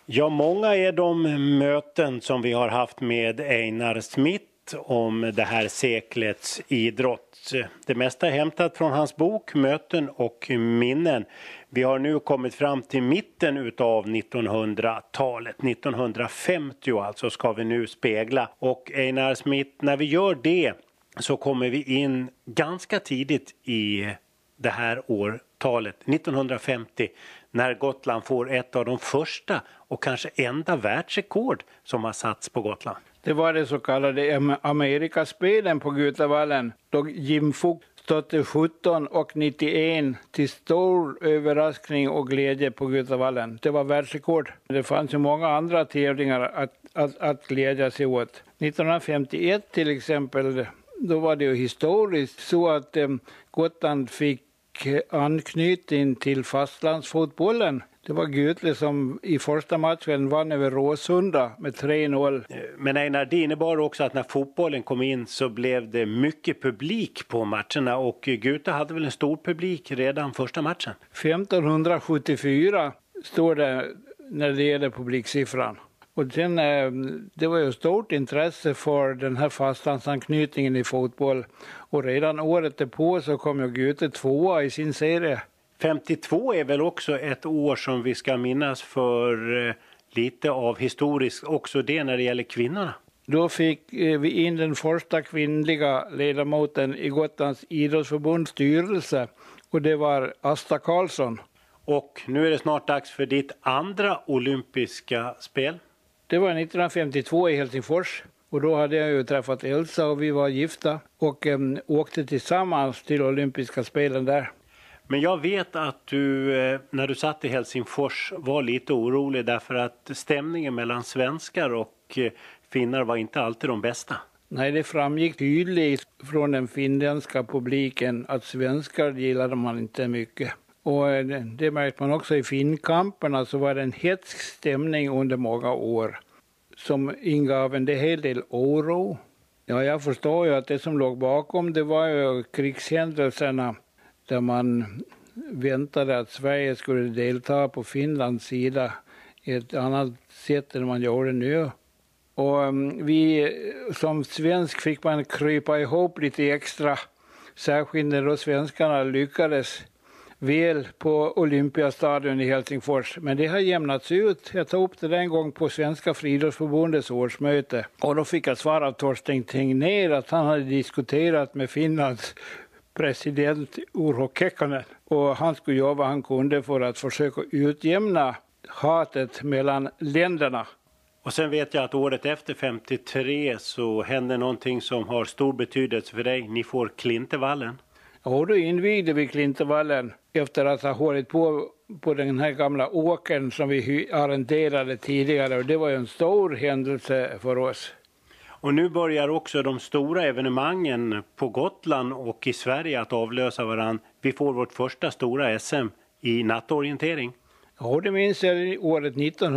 Ja, många är de möten som vi har haft med Einar Smith om det här seklets idrott. Det mesta är hämtat från hans bok Möten och minnen. Vi har nu kommit fram till mitten utav 1900-talet. 1950 alltså ska vi nu spegla. Och Einar Smith, när vi gör det så kommer vi in ganska tidigt i det här årtalet, 1950, när Gotland får ett av de första och kanske enda världsrekord som har satts på Gotland. Det var det så kallade Amerikaspelen på Gutavallen, då Jim Fuchs stötte 17 och 91 till stor överraskning och glädje på Gutavallen. Det var världsrekord. Det fanns ju många andra tävlingar att glädja sig åt. 1951 till exempel, då var det ju historiskt så att Gotland fick anknytning till fastlandsfotbollen. Det var Gutle som i första matchen vann över Råsunda med 3-0. Men Einar, det innebar också att när fotbollen kom in så blev det mycket publik på matcherna. Och Gutle hade väl en stor publik redan första matchen? 1574 står det när det gäller publiksiffran. Och sen, det var ju stort intresse för den här fastlandsanknytningen i fotboll. Och redan året därpå så kom ju Gutle 2 i sin serie. 52 är väl också ett år som vi ska minnas för lite av historiskt, också det när det gäller kvinnorna. Då fick vi in den första kvinnliga ledamoten i Gotlands idrottsförbunds styrelse och det var Asta Karlsson. Och nu är det snart dags för ditt andra olympiska spel. Det var 1952 i Helsingfors och då hade jag ju träffat Elsa och vi var gifta och åkte tillsammans till olympiska spelen där. Men jag vet att du, när du satt i Helsingfors, var lite orolig därför att stämningen mellan svenskar och finnar var inte alltid de bästa. Nej, det framgick tydligt från den finländska publiken att svenskar gillade man inte mycket. Och det märkte man också i finkamperna, så var det en hetsk stämning under många år som ingav en hel del oro. Ja, jag förstår ju att det som låg bakom det var ju krigshändelserna där man väntade att Sverige skulle delta på Finlands sida i ett annat sätt än man gjorde nu. Och vi som svensk fick man krypa ihop lite extra, särskilt när då svenskarna lyckades väl på Olympiastadion i Helsingfors. Men det har jämnats ut. Jag tog upp det en gång på Svenska Friidrottsförbundets årsmöte. Och då fick jag svar av Torsten Tegnér att han hade diskuterat med Finlands president Urho Kekkonen. Och han skulle göra vad han kunde för att försöka utjämna hatet mellan länderna. Och sen vet jag att året efter 53 så hände någonting som har stor betydelse för dig. Ni får Klintevallen. Och då invigde vi Klintevallen efter att ha hållit på den här gamla åkern som vi arrenderade tidigare. Och det var ju en stor händelse för oss. Och nu börjar också de stora evenemangen på Gotland och i Sverige att avlösa varann. Vi får vårt första stora SM i nattorientering. Ja, det minns jag året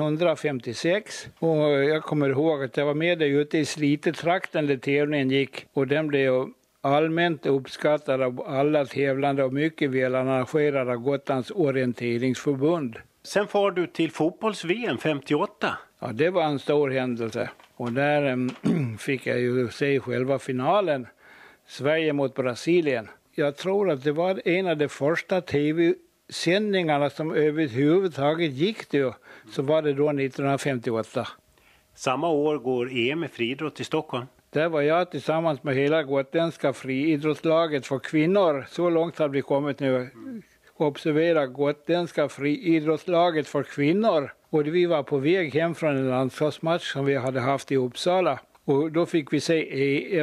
1956. Och jag kommer ihåg att jag var med där ute i Slite-trakten där tävlingen gick. Och den blev allmänt uppskattad av alla tävlande och mycket väl arrangerad av Gotlands orienteringsförbund. Sen får du till fotbolls-VM 58. Ja, det var en stor händelse. Och där fick jag ju se själva finalen. Sverige mot Brasilien. Jag tror att det var en av de första tv-sändningarna som överhuvudtaget gick då. Så var det då 1958. Samma år går EM i friidrott i Stockholm. Där var jag tillsammans med hela gotländska friidrottslaget för kvinnor. Så långt har vi kommit nu. Observera gotländska friidrottslaget för kvinnor. Och vi var på väg hem från en landslagsmatch som vi hade haft i Uppsala. Och då fick vi se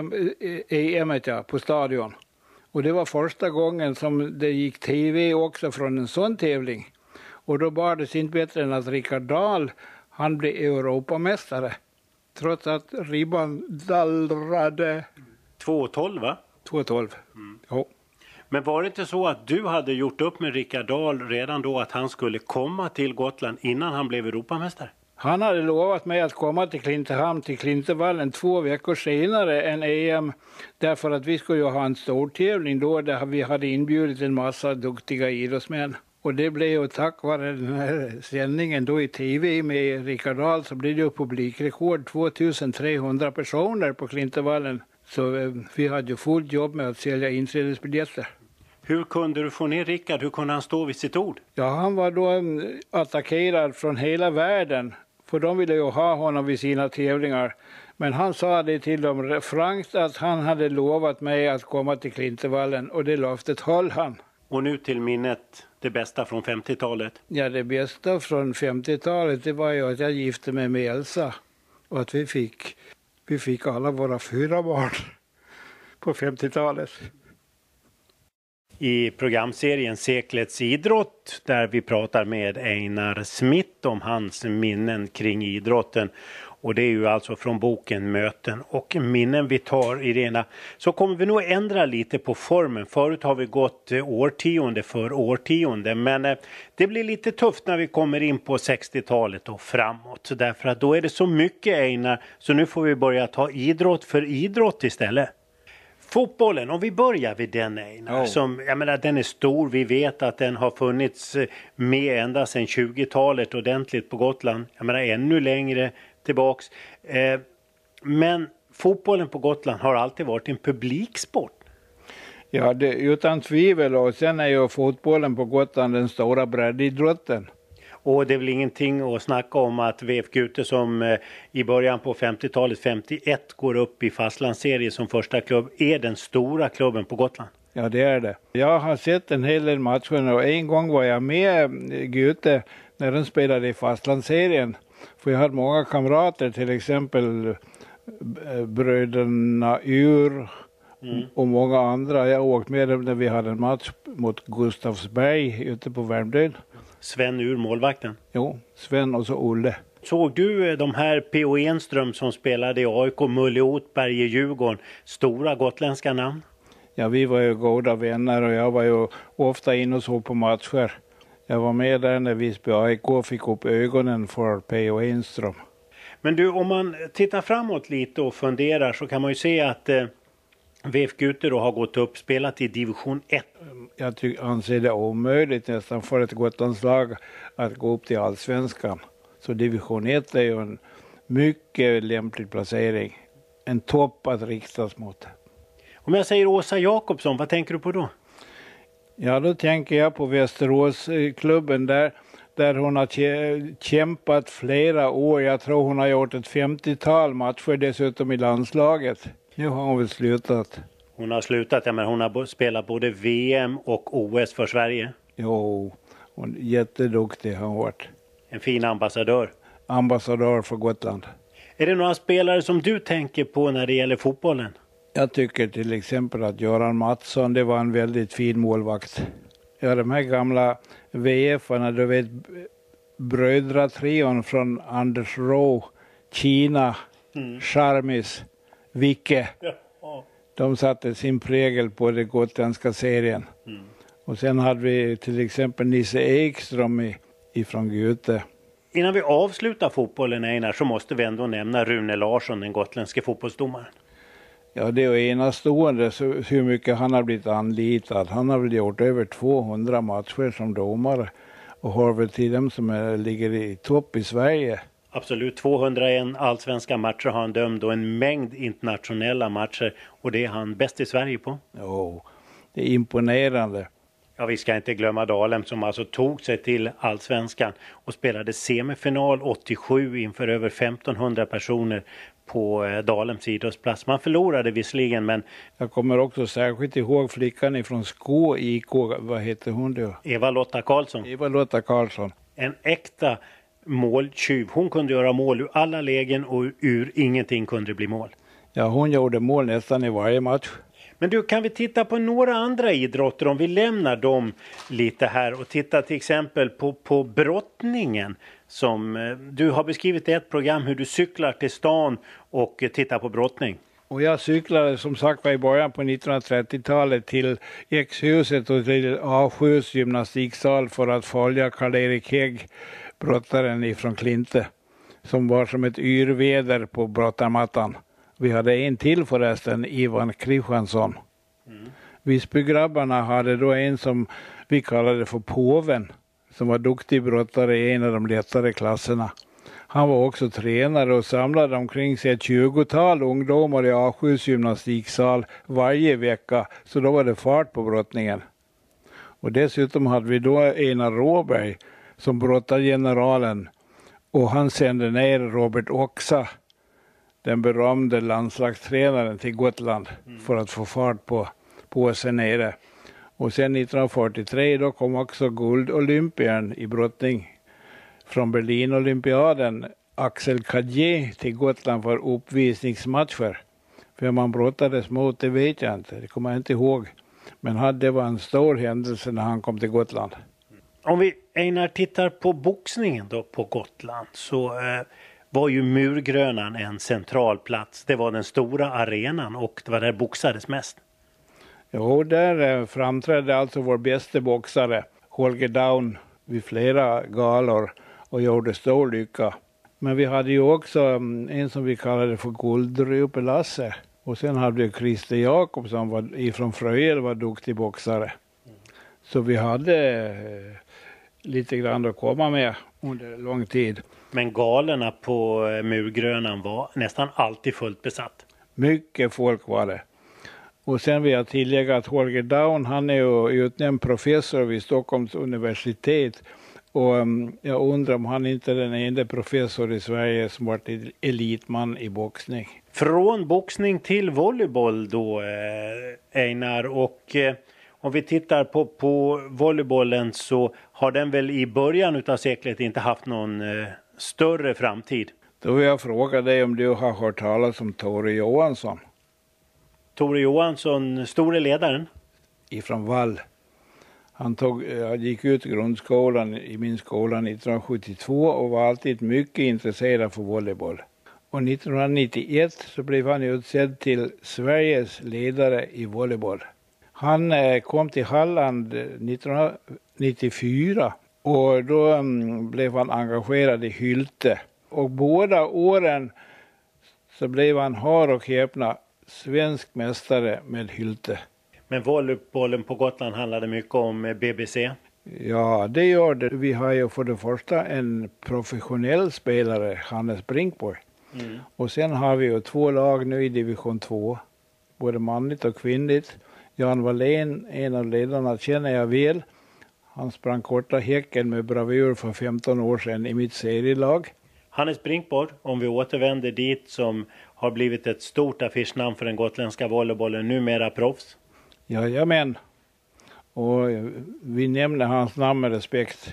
EM på stadion. Och det var första gången som det gick tv också från en sån tävling. Och då var det inte bättre än att Rickard Dahl, han blev Europamästare. Trots att ribban dallrade. 2,12 va? 2,12, ja. Men var det inte så att du hade gjort upp med Rickard Dahl redan då att han skulle komma till Gotland innan han blev Europamästare? Han hade lovat mig att komma till Klintehamn, till Klintevallen 2 veckor senare än EM. Därför att vi skulle ju ha en stor tävling då där vi hade inbjudit en massa duktiga idrottsmän. Och det blev ju tack vare den här sändningen då i tv med Rickard Dahl så blev det ju publikrekord 2300 personer på Klintevallen. Så vi hade ju fullt jobb med att sälja inträdesbiljetter. Hur kunde du få ner Rickard? Hur kunde han stå vid sitt ord? Ja, han var då attackerad från hela världen. För de ville ju ha honom vid sina tävlingar. Men han sa det till dem frankt att han hade lovat mig att komma till Klintevallen. Och det löftet höll han. Och nu till minnet det bästa från 50-talet. Ja, det bästa från 50-talet det var ju att jag gifte mig med Elsa. Och att vi fick alla våra 4 barn på 50-talet. I programserien Seklets idrott där vi pratar med Einar Smith om hans minnen kring idrotten. Och det är ju alltså från boken Möten och minnen vi tar i det ena. Så kommer vi nog ändra lite på formen. Förut har vi gått årtionde för årtionde. Men det blir lite tufft när vi kommer in på 60-talet och framåt. Så därför att då är det så mycket Einar. Så nu får vi börja ta idrott för idrott istället. Fotbollen, om vi börjar vid den Einar, som, jag menar, den är stor, vi vet att den har funnits med ända sedan 20-talet ordentligt på Gotland, jag menar ännu längre tillbaks. Men fotbollen på Gotland har alltid varit en publiksport. Ja, det, utan tvivel, och sen är ju fotbollen på Gotland den stora breddidrotten. Och det är väl ingenting att snacka om att VF Gute som i början på 50-talet, 51, går upp i fastlandsserie som första klubb, är den stora klubben på Gotland. Ja, det är det. Jag har sett en hel del matcher och en gång var jag med Gute när de spelade i fastlandsserien. För jag hade många kamrater, till exempel bröderna Ur och många andra. Jag åkte med dem när vi hade en match mot Gustavsberg ute på Värmdön. Sven Ur, målvakten. Jo, Sven och så Olle. Såg du de här P.O. Enström som spelade i AIK, Mulle Otberg i Djurgården, stora gotländska namn? Ja, vi var ju goda vänner och jag var ju ofta in och såg på matcher. Jag var med där när Visby AIK fick upp ögonen för P.O. Enström. Men du, om man tittar framåt lite och funderar så kan man ju se att VF Gute då har gått upp, spelat i division 1. Jag anser det omöjligt nästan för ett Gotlandslag att gå upp till allsvenskan. Så division 1 är ju en mycket lämplig placering. En topp att riktas mot. Om jag säger Åsa Jakobsson, vad tänker du på då? Ja, då tänker jag på Västeråsklubben där hon har kämpat flera år. Jag tror hon har gjort ett 50-tal matcher dessutom i landslaget. Nu har hon väl slutat. Hon har slutat, ja, men hon har spelat både VM och OS för Sverige. Jo, hon är jätteduktig har hon varit. En fin ambassadör. Ambassadör för Gotland. Är det några spelare som du tänker på när det gäller fotbollen? Jag tycker till exempel att Göran Mattsson, det var en väldigt fin målvakt. Ja, de här gamla VF-arna, du vet, brödratrion från Anders Rå, Kina, Charmis, Vicke. Ja. De satte sin prägel på den gotländska serien. Och sen hade vi till exempel Nisse Ekström ifrån Gute. Innan vi avslutar fotbollen, Einar, så måste vi ändå nämna Rune Larsson, den gotländske fotbollsdomaren. Ja, det är enastående så hur mycket han har blivit anlitad. Han har väl gjort över 200 matcher som domare och har väl till dem som ligger i topp i Sverige. Absolut, 201 allsvenska matcher har han dömt och en mängd internationella matcher, och det är han bäst i Sverige på. Jo, det är imponerande. Ja, vi ska inte glömma Dalem som alltså tog sig till allsvenskan och spelade semifinal 87 inför över 1500 personer på Dalems idrottsplats. Man förlorade visserligen, men... Jag kommer också särskilt ihåg flickan ifrån Skå IK, vad heter hon då? Eva-Lotta Karlsson. Eva-Lotta Karlsson. En äkta måltjuv. Hon kunde göra mål ur alla lägen och ur ingenting kunde bli mål. Ja, hon gjorde mål nästan i varje match. Men du, kan vi titta på några andra idrotter om vi lämnar dem lite här och titta till exempel på brottningen som du har beskrivit i ett program hur du cyklar till stan och tittar på brottning. Och jag cyklade som sagt var i början på 1930-talet till X-huset och till A7s gymnastiksal för att följa Karl-Erik Hägg, brottaren ifrån Klinte, som var som ett yrväder på brottarmattan. Vi hade en till förresten, Ivan Kristiansson. Visbygrabbarna hade då en som Vi kallade det för Påven, som var duktig brottare i en av de lättare klasserna. Han var också tränare och samlade omkring sig ett 20-tal ungdomar i A7 gymnastiksal varje vecka, så då var det fart på brottningen. Och dessutom hade vi då Einar Råberg som brottargeneralen, och han sände ner Robert Oxa, den berömde landslagstränaren, till Gotland för att få fart på oss nere. Och sen 1943 då kom också guldolympiern i brottning från Berlinolympiaden, Axel Cadje, till Gotland för uppvisningsmatcher. För man brottades mot, det vet jag inte, det kommer jag inte ihåg. Men det var en stor händelse när han kom till Gotland. Om vi Einar tittar på boxningen då på Gotland, så var ju Murgrönan en central plats. Det var den stora arenan och det var där boxades mest. Jo, där framträdde alltså vår bästa boxare, Holger Daun, vid flera galor och gjorde stor lycka. Men vi hade ju också en som vi kallade för Guldröpe Lasse. Och sen hade vi Christer Jakobsson ifrån Fröjel, var duktig boxare. Så vi hade lite grann att komma med under lång tid. Men galerna på Murgrönan var nästan alltid fullt besatt. Mycket folk var det. Och sen vill jag tillägga att Holger Daun, han är ju utnämnd professor vid Stockholms universitet. Och jag undrar om han inte är den enda professor i Sverige som varit elitman i boxning. Från boxning till volleyboll då, Einar, och om vi tittar på volleybollen, så har den väl i början av seklet inte haft någon större framtid. Då vill jag fråga dig om du har hört talas om Tore Johansson. Tore Johansson, store ledaren? Ifrån Wall. Han gick ut grundskolan i min skola 1972 och var alltid mycket intresserad för volleyboll. Och 1991 så blev han utsedd till Sveriges ledare i volleyboll. Han kom till Halland 1994 och då blev han engagerad i Hylte. Och båda åren så blev han, hör och häpna, svensk mästare med Hylte. Men volleybollen på Gotland handlade mycket om BBC? Ja, det gör det. Vi har ju för det första en professionell spelare, Hannes Brinkborg. Och sen har vi ju 2 lag nu i division 2, både manligt och kvinnligt. Jan Wallén, en av ledarna, känner jag väl. Han sprang korta häcken med bravur för 15 år sedan i mitt serielag. Hannes Brinkborg, om vi återvänder dit, som har blivit ett stort affischnamn för den gotländska volleybollen, numera proffs. Jajamän. Och vi nämner hans namn med respekt.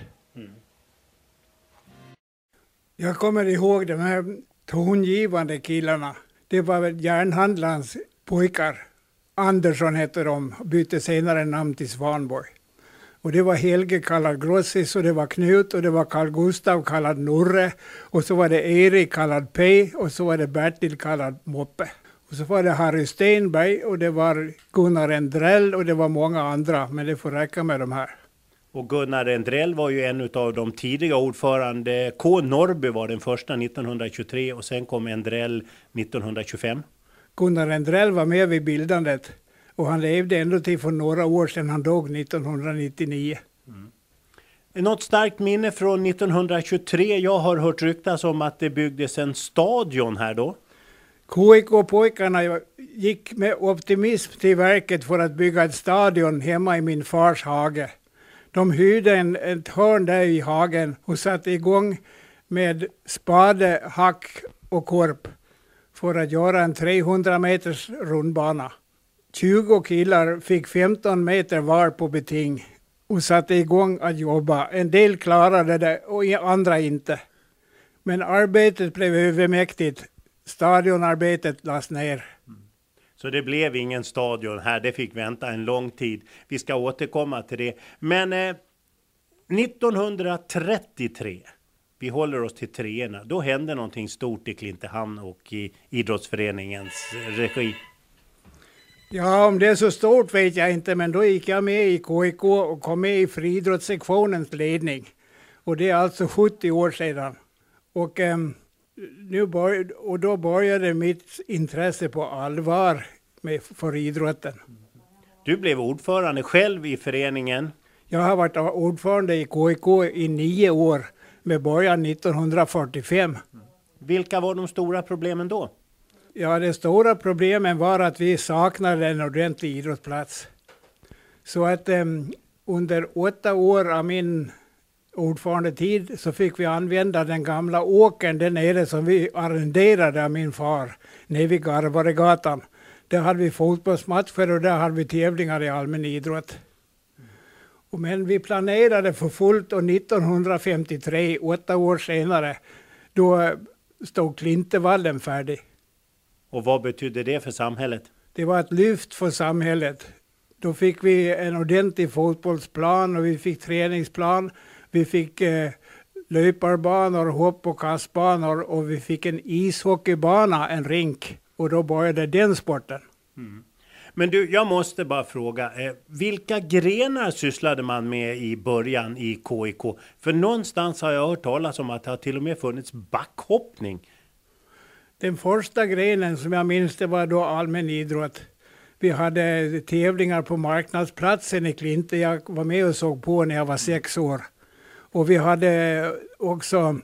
Jag kommer ihåg de här tongivande killarna. Det var väl järnhandlarens pojkar. Andersson hette de, bytte senare namn till Svanborg. Och det var Helge kallad Grossis, och det var Knut, och det var Carl Gustav kallad Norre, och så var det Erik kallad P, och så var det Bertil kallad Moppe. Och så var det Harry Stenberg, och det var Gunnar Endrell, och det var många andra, men det får räcka med de här. Och Gunnar Endrell var ju en av de tidiga ordförande. K. Norrby var den första 1923 och sen kom Endrell 1925. Gunnar Endrell var med vid bildandet, och han levde ändå till för några år sedan. Han dog 1999. Något starkt minne från 1923. Jag har hört ryktas om att det byggdes en stadion här då. KIK-pojkarna gick med optimism till verket för att bygga ett stadion hemma i min fars hage. De hyrde ett hörn där i hagen och satte igång med spade, hack och korp för att göra en 300 meters rundbana. 20 killar fick 15 meter var på beting och satte igång att jobba. En del klarade det och andra inte. Men arbetet blev övermäktigt. Stadionarbetet lades ner. Så det blev ingen stadion här, det fick vänta en lång tid. Vi ska återkomma till det. Men 1933, vi håller oss till treorna, då hände någonting stort i Klintehamn och i idrottsföreningens regi. Ja, om det är så stort vet jag inte, men då gick jag med i KIK och kom med i friidrottssektionens ledning. Och det är alltså 70 år sedan. Och då började mitt intresse på allvar för idrotten. Du blev ordförande själv i föreningen. Jag har varit ordförande i KIK i 9 år med början 1945. Vilka var de stora problemen då? Ja, det stora problemen var att vi saknade en ordentlig idrottsplats. Så att under 8 år av min ordförandetid så fick vi använda den gamla åkern där nere som vi arrenderade av min far, nere vid Garvaregatan. Där hade vi fotbollsmatcher och där hade vi tävlingar i allmän idrott. Men vi planerade för fullt och 1953, 8 år senare, då stod Klintevallen färdig. Och vad betydde det för samhället? Det var ett lyft för samhället. Då fick vi en ordentlig fotbollsplan och vi fick träningsplan. Vi fick löparbanor, hopp- och kastbanor och vi fick en ishockeybana, en rink. Och då började den sporten. Mm. Men du, jag måste bara fråga, vilka grenar sysslade man med i början i KIK? För någonstans har jag hört talas om att det har till och med funnits backhoppning. Den första grenen som jag minns det var då allmän idrott. Vi hade tävlingar på marknadsplatsen i Klinte. Jag var med och såg på när jag var 6 år. Och vi hade också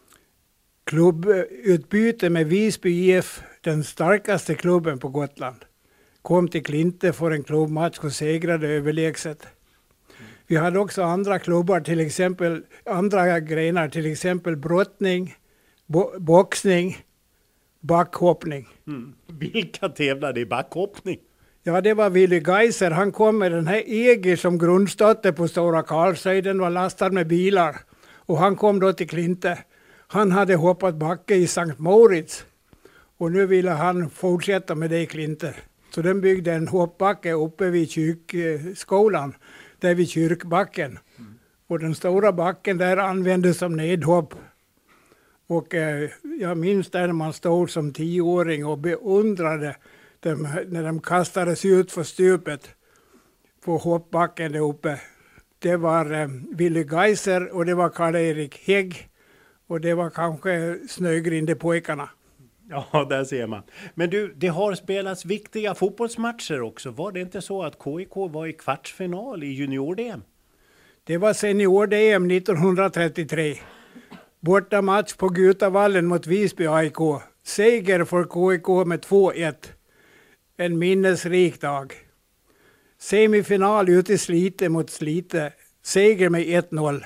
klubbutbyte med Visby IF, den starkaste klubben på Gotland. Kom till Klinte för en klubbmatch och segrade överlägset. Vi hade också andra klubbar, till exempel andra grenar, till exempel brottning, boxning, backhoppning. Mm. Vilka tävlade i backhoppning? Ja, det var Willy Geiser. Han kom med den här Eger som grundstötte på Stora Karlsöy. Den var lastad med bilar. Och han kom då till Klinte. Han hade hoppat backe i Sankt Moritz. Och nu ville han fortsätta med det i Klinte. Så den byggde en hoppbacke uppe vid kyrkskolan. Där vid kyrkbacken. Och den stora backen där användes som nedhopp. Och jag minns där när man stod som 10-åring och beundrade dem när de kastades ut för stupet på hoppbacken där uppe. Det var Willy Geiser och det var Karl-Erik Hägg och det var kanske Snögrindepojkarna. Ja, där ser man. Men du, det har spelats viktiga fotbollsmatcher också. Var det inte så att KIK var i kvartsfinal i junior-DM? Det var senior-DM 1933. Borta match på Gutavallen mot Visby AIK. Seger för KIK med 2-1. En minnesrik dag. Semifinal ute i Slite mot Slite. Seger med 1-0.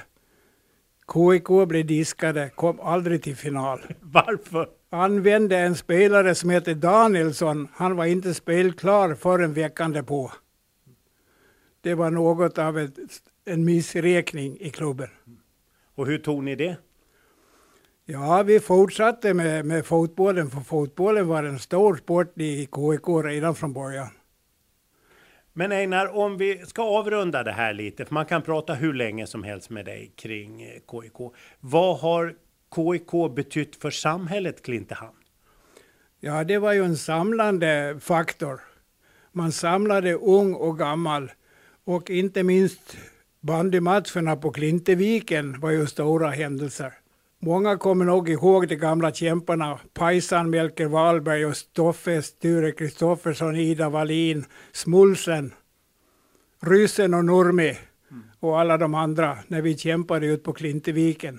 KIK blev diskade, kom aldrig till final. Varför? Använde en spelare som heter Danielsson. Han var inte spelklar förrän veckan därpå. Det var något av en missräkning i klubben. Och hur tog ni det? Ja, vi fortsatte med fotbollen, för fotbollen var en stor sport i KIK redan från början. Men Einar, om vi ska avrunda det här lite, för man kan prata hur länge som helst med dig kring KIK. Vad har KIK betytt för samhället Klintehamn? Ja, det var ju en samlande faktor. Man samlade ung och gammal. Och inte minst bandymatcherna på Klinteviken var ju stora händelser. Många kommer nog ihåg de gamla kämparna. Pajsan, Melker Wahlberg och Stoffe, Sture Kristoffersson, Ida Wallin, Smulsen, Ryssen och Nurmi och alla de andra när vi kämpade ut på Klinteviken.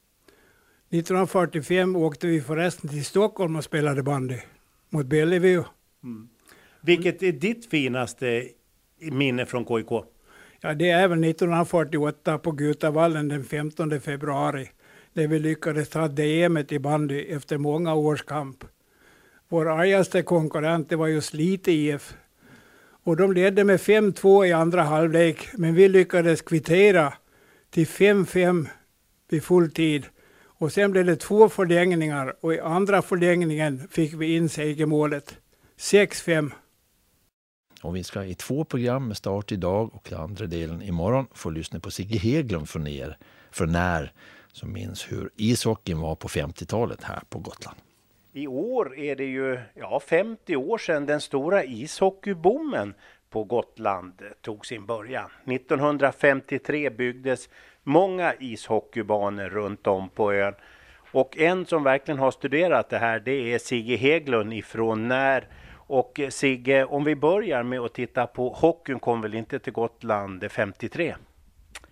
1945 åkte vi förresten till Stockholm och spelade bandy mot Bellevue. Mm. Vilket är ditt finaste minne från KIK? Ja, det är väl 1948 på Gutavallen den 15 februari. Där vi lyckades ta DM i bandy efter många års kamp. Vår argaste konkurrent var ju Slite IF. Och de ledde med 5-2 i andra halvlek. Men vi lyckades kvittera till 5-5 vid full tid. Och sen blev det 2 förlängningar. Och i andra förlängningen fick vi in segermålet. 6-5. Och vi ska i 2 program med start idag och andra delen imorgon få lyssna på Sigge Hägglund för när som minns hur ishockeyn var på 50-talet här på Gotland. I år är det ju 50 år sedan den stora ishockeyboomen på Gotland tog sin början. 1953 byggdes många ishockeybanor runt om på ön. Och en som verkligen har studerat det här, det är Sigge Hägglund ifrån När. Och Sigge, om vi börjar med att titta på hockeyn, kom väl inte till Gotland 53?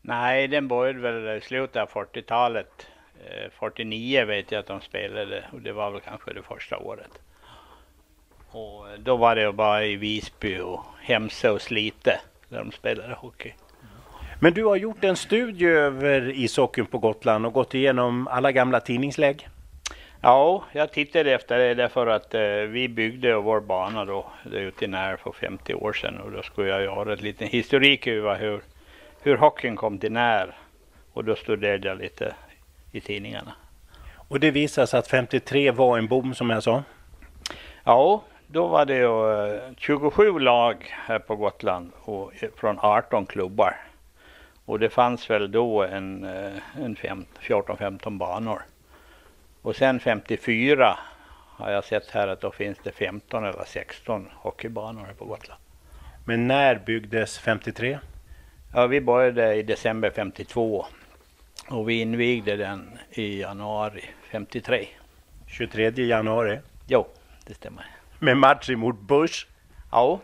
Nej, den började väl i slutet av 40-talet. 49 vet jag att de spelade och det var väl kanske det första året. Och då var det bara i Visby och Hemse och Slite där de spelade hockey. Men du har gjort en studie över ishockeyn på Gotland och gått igenom alla gamla tidningslägg. Ja, jag tittade efter det därför att vi byggde vår bana då ute i När för 50 år sedan. Och då skulle jag göra ett liten historik över hur hockeyn kom till När. Och då studerade jag lite i tidningarna. Och det visar sig att 53 var en boom som jag sa. Ja, då var det ju 27 lag här på Gotland och från 18 klubbar. Och det fanns väl då en 14-15 banor. Och sen 54 har jag sett här att då finns det 15 eller 16 hockeybanor här på Gotland. Men när byggdes 53? Ja, vi började i december 52 och vi invigde den i januari 53. 23 januari? Jo, det stämmer. Med match emot Bush? Ja,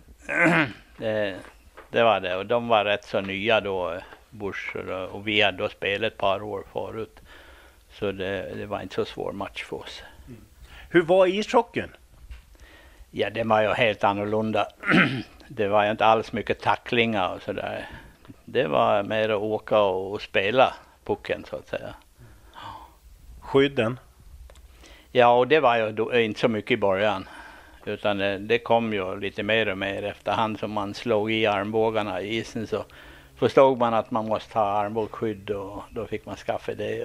det var det. Och de var rätt så nya då, Bush, och vi hade då spelat ett par år förut. Så det var inte så svår match för oss. Mm. Hur var ishockeyn? Ja, det var ju helt annorlunda. Det var ju inte alls mycket tacklingar och sådär. Det var mer att åka och spela pucken så att säga. Skydden? Ja, och det var ju då inte så mycket i början. Utan det kom ju lite mer och mer efterhand som man slog i armbågarna i isen så förstod man att man måste ha armbågsskydd och då fick man skaffa det.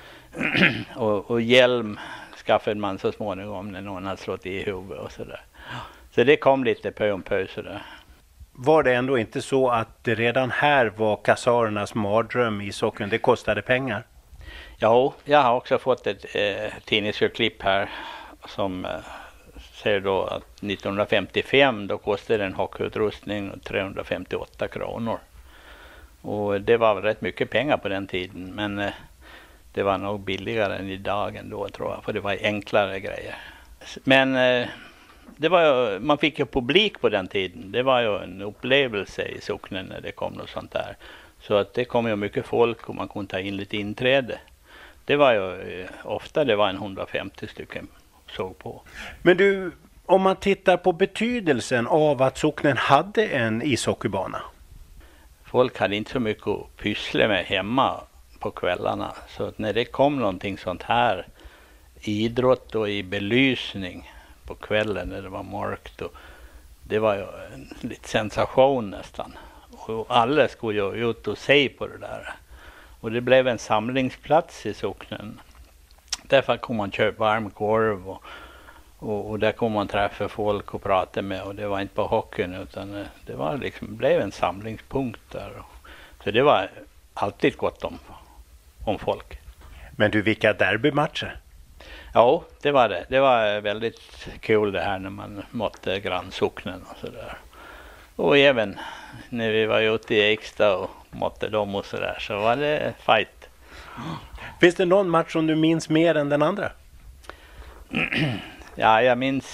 Och hjälm skaffade man så småningom när någon hade slått i huvudet och sådär. Så det kom lite på om på sådär. Var det ändå inte så att det redan här var kassarernas mardröm i socken? Det kostade pengar. Ja, jag har också fått ett tidningsurklipp här som säger då att 1955 då kostade en hockeyutrustning 358 kronor. Och det var rätt mycket pengar på den tiden, men det var nog billigare än idag ändå tror jag, för det var enklare grejer. Men det var ju, man fick ju publik på den tiden. Det var ju en upplevelse i socknen när det kom något sånt där. Så att det kom ju mycket folk och man kunde ta in lite inträde. Det var ju ofta det var en 150 stycken såg på. Men du, om man tittar på betydelsen av att socknen hade en ishockeybana. Folk hade inte så mycket att pyssla med hemma på kvällarna. Så att när det kom någonting sånt här, idrott och i belysning på kvällen när det var mörkt, och det var ju en lite sensation nästan. Och alla skulle ju ut och se på det där. Och det blev en samlingsplats i socknen. Därför kom man köpa varm korv och där kom man träffa folk och prata med, och det var inte på hockeyn utan det var liksom, blev en samlingspunkt där. Så det var alltid gott om folk. Men du, vilka derbymatcher? Ja, det var det. Det var väldigt kul det här när man mötte grannsocknen och sådär. Och även när vi var ute i Ekstad och mötte dem och sådär så var det fight. Finns det någon match som du minns mer än den andra? Ja, jag minns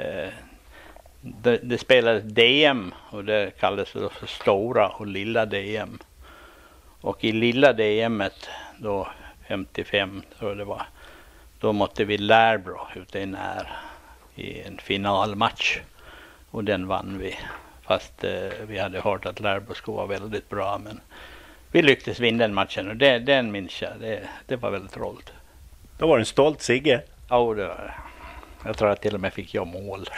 det spelades DM och det kallades för stora och lilla DM. Och i lilla DM:et då 55 tror jag det var. Då mötte vi Lärbro ute i När i en finalmatch. Och den vann vi. Fast vi hade hört att Lärbro skulle vara väldigt bra. Men vi lyckades vinna den matchen och den minns jag. Det var väldigt roligt. Då var det en stolt Sigge. Ja, det var det. Jag tror att till och med fick jag mål.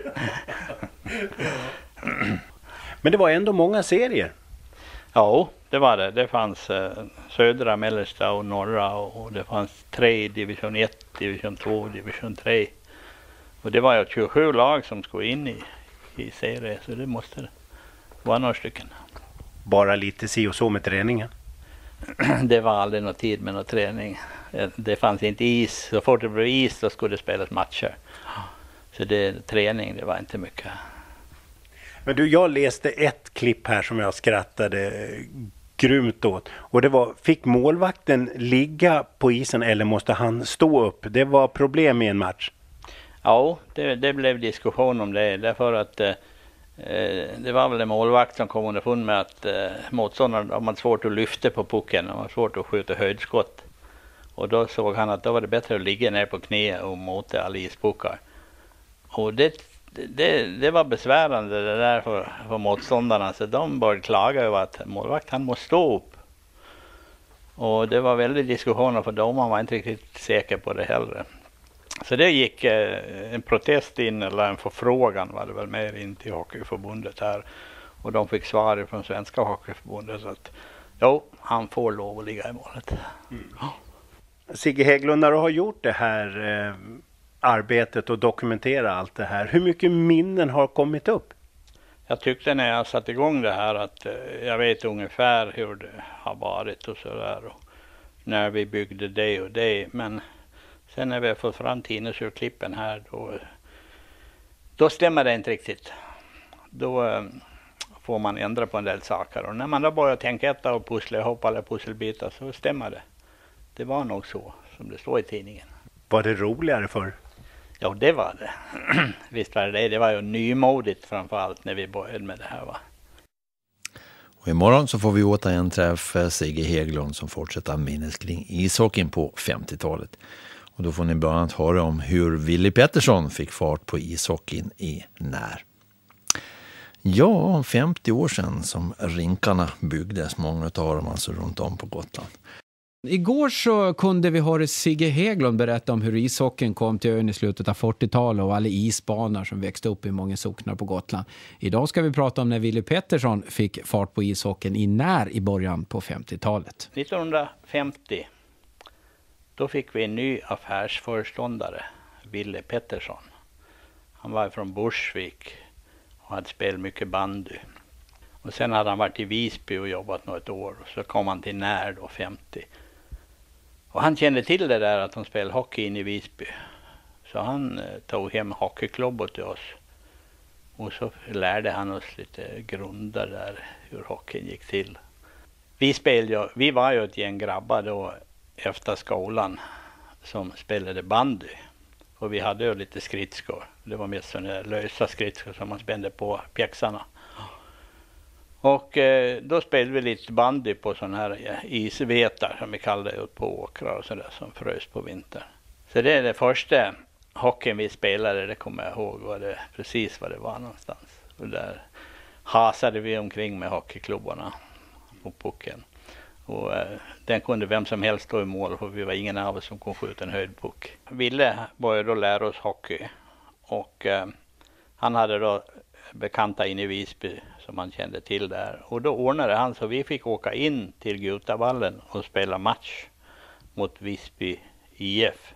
Men det var ändå många serier. Ja, det var det. Det fanns södra, mellersta och norra och det fanns 3 division 1, division 2, division 3. Och det var ju 27 lag som skulle in i serie, så det måste vara några stycken. Bara lite si och så med träningen. Det var aldrig någon tid med någon träning. Det fanns inte is. Så fort det blev is så skulle det spelas matcher. Så träning, det var inte mycket. Men du, jag läste ett klipp här som jag skrattade grymt åt. Och det var, fick målvakten ligga på isen eller måste han stå upp? Det var problem i en match. Ja, det blev diskussion om det. Därför att Det var väl en målvakt som kom underfund med att motståndarna hade svårt att lyfta på pucken. De var svårt att skjuta höjdskott. Och då såg han att då var det bättre att ligga ner på knä och mota alla ispuckar. Och det var besvärande det där för motståndarna. Så de började klaga över att målvakt han måste stå upp. Och det var väldigt diskussioner för domaren var inte riktigt säker på det heller. Så det gick en protest in eller en förfrågan var det väl mer in till Hockeyförbundet här. Och de fick svar från Svenska Hockeyförbundet så att jo, han får lov att ligga i målet. Mm. Sigge Hägglund, när du har gjort det här arbetet och dokumentera allt det här, hur mycket minnen har kommit upp? Jag tyckte när jag satte igång det här att jag vet ungefär hur det har varit och sådär. Och när vi byggde det och det. Men sen när vi har fått fram tidningsurklippen här då stämmer det inte riktigt. Då får man ändra på en del saker. Och när man då börjar tänka efter och pussla ihop alla pusselbitar så stämmer det. Det var nog så som det står i tidningen. Var det roligare för? Ja, det var det. Visst var det. Det var ju nymodigt framförallt när vi började med det här, va? Och imorgon så får vi återigen träffa Sigge Hägglund som fortsätter minnes kring ishockeyn på 50-talet. Och då får ni bland annat höra om hur Willy Pettersson fick fart på ishockeyn i När. Ja, 50 år sedan som rinkarna byggdes, många av dem alltså runt om på Gotland. Igår så kunde vi höra Sigge Hägglund berätta om hur ishockeyn kom till ön i slutet av 40-talet och alla isbanor som växte upp i många socknar på Gotland. Idag ska vi prata om när Willy Pettersson fick fart på ishockeyn i När i början på 50-talet. 1950 då fick vi en ny affärsföreståndare, Willy Pettersson. Han var från Bursvik och hade spelat mycket bandy. Och sen hade han varit i Visby och jobbat något år och så kom han till När då 50. Och han kände till det där att de spelade hockey in i Visby. Så han tog hem hockeyklubbar till oss. Och så lärde han oss lite grunder där hur hockeyn gick till. Vi var ju ett gäng grabbar då efter skolan som spelade bandy. Och vi hade ju lite skridskor. Det var mest sådana lösa skridskor som man spände på pjäxarna. Och då spelade vi lite bandy på sådana här isvetar som vi kallade ut på åkrar och sådär som frös på vintern. Så det är det första hockeyn vi spelade, det kommer jag ihåg precis vad det var någonstans. Och där hasade vi omkring med hockeyklubbarna på pucken. Och den kunde vem som helst stå i mål för vi var ingen av oss som kunde skjuta en höjdpuck. Ville började då lära oss hockey och han hade då bekanta in i Visby som man kände till där. Och då ordnade han så vi fick åka in till Gutavallen och spela match mot Visby IF.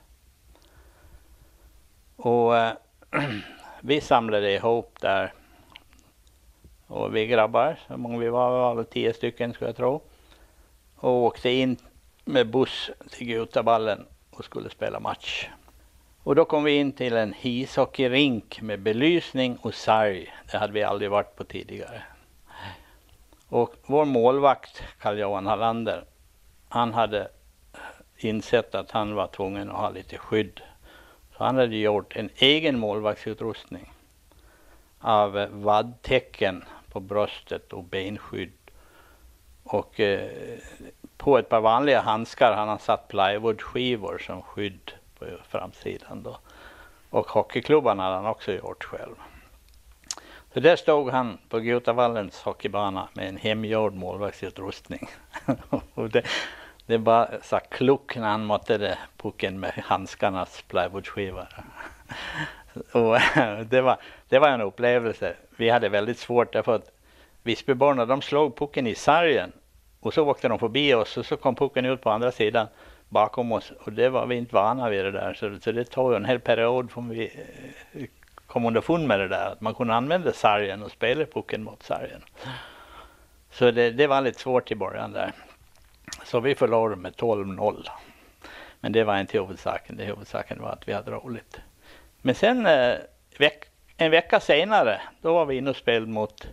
Och vi samlade ihop där. Och vi grabbar, så många vi var 10 stycken skulle jag tro. Och åkte in med buss till Gutavallen och skulle spela match. Och då kom vi in till en ishockeyrink med belysning och sarg. Det hade vi aldrig varit på tidigare. Och vår målvakt, Carl-Johan Hallander, han hade insett att han var tvungen att ha lite skydd. Så han hade gjort en egen målvaktsutrustning av vaddtäcken på bröstet och benskydd. Och på ett par vanliga handskar han har satt plywoodskivor som skydd på framsidan då. Och hockeyklubban hade han också gjort själv. Så där stod han på Gutavallens hockeybana med en hemgjord målvaktsutrustning. Och det bara så kluck när han måttade pucken med handskarnas plywoodskivor. Och det var en upplevelse. Vi hade väldigt svårt därför att Visbyborna de slog pucken i sargen. Och så åkte de förbi oss och så kom pucken ut på andra sidan bakom oss. Och det var vi inte vana vid det där. Så det tog en hel period från vi kom underfund med det där. Att man kunde använda sargen och spela pucken mot sargen. Så det var lite svårt i början där. Så vi förlorade med 12-0. Men det var inte huvudsaken. Huvudsaken var att vi hade roligt. Men sen en vecka senare då var vi inne och spelade mot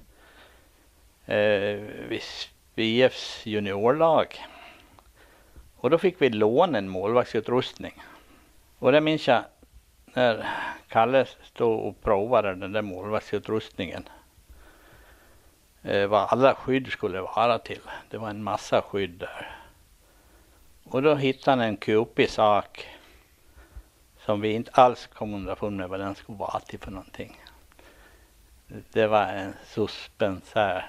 IFs juniorlag. Och då fick vi låna en målvaktsutrustning. Och det minns jag när Kalle stod och provade den där målvaktsutrustningen. vad alla skydd skulle vara till. Det var en massa skydd där. Och då hittade han en kupig sak som vi inte alls kom underfund med vad den skulle vara till för någonting. Det var en suspens här.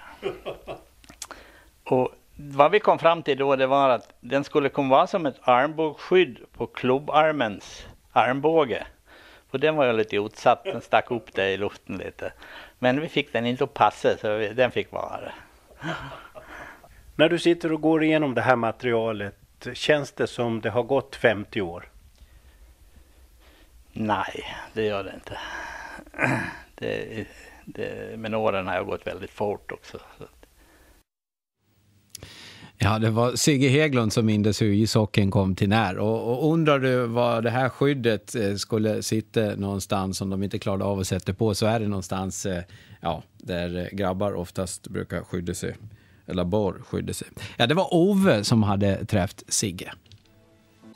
Och vad vi kom fram till då, det var att den skulle komma vara som ett armbågsskydd på klubbarmens armbåge. För den var ju lite utsatt, den stack upp det i luften lite. Men vi fick den inte att passa, så den fick vara det. När du sitter och går igenom det här materialet, känns det som det har gått 50 år? Nej, det gör det inte. Men åren har gått väldigt fort också. Ja, det var Sigge Hägglund som mindes hur ishockeyn kom till när. Och undrar du vad det här skyddet skulle sitta någonstans som de inte klarade av att sätta på, så är det någonstans där grabbar oftast brukar skydda sig. Eller bör skydda sig. Ja, det var Ove som hade träffat Sigge.